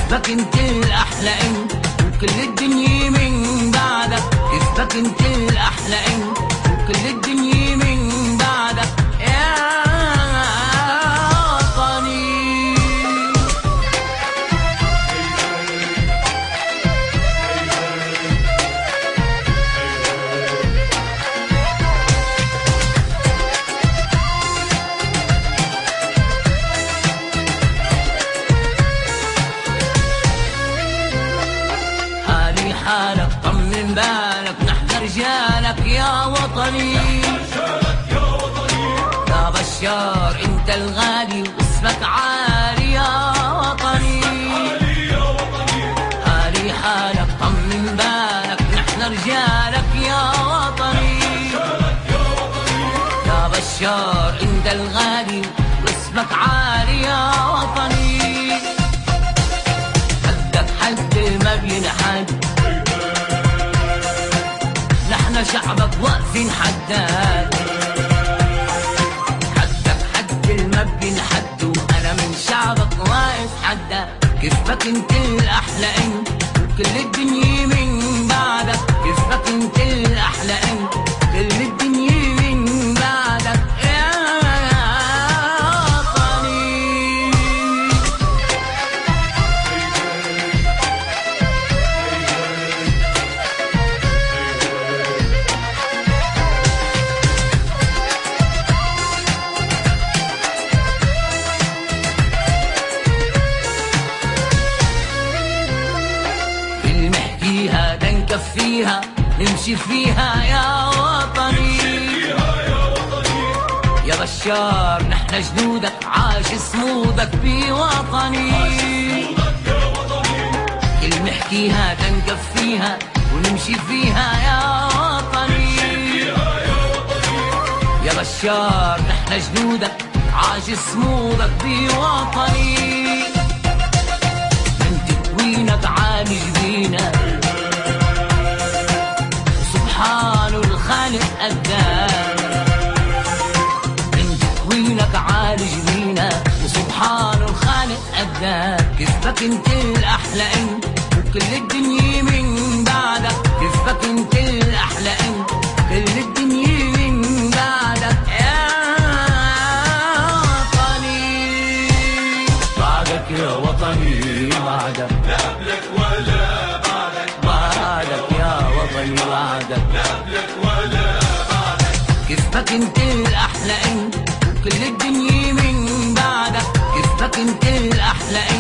كيفك انت الاحلى انت وكل الدنيا من بعدك. كيفك انت الاحلى انت وكل الدنيا من بعدك يا وطني. حالي حالك طمن بالك نحن رجالك يا وطني. يا بشار انت الغالي واسمك عالي يا وطني. حالي حالك طمن بالك نحن رجالك يا وطني. يا بشار انت الغالي واسمك عالي يا وطني. حدك حد ما بينحد نحن شعبك واقفين حداد. حدك حد ما بينحد وانا من شعبك واقف حداد. كيفك انت الاحلى انت وكل الدنيا من بعدك. كيفك انت الاحلى انت كل الدنيا من بعدك يا وطني. نحكيها تنكفيها نمشي فيها يا وطني. يا بشار نحن جنودك عاش صمودك بوطني. كل نحكيها تنكفيها ونمشي فيها يا وطني. يا بشار نحن جنودك عاش صمودك بوطني. من تكوينك عالي جبينك سبحان الخالق قدام. من تكوينك عالي جبينك وسبحان الخالق قدام. كيفك انت الاحلى انت وكل الدنيا من بعدك. كيفك انت الاحلى انت كل الدنيا من بعدك يا وطني. بعدك يا وطني بعدك لا قبلك ولا بعدك. بعدك يا وطني بعدك لا قبلك ولا بعدك. كيفك انت الاحلى انت وكل الدنيا من بعدك. كيفك انت الاحلى انت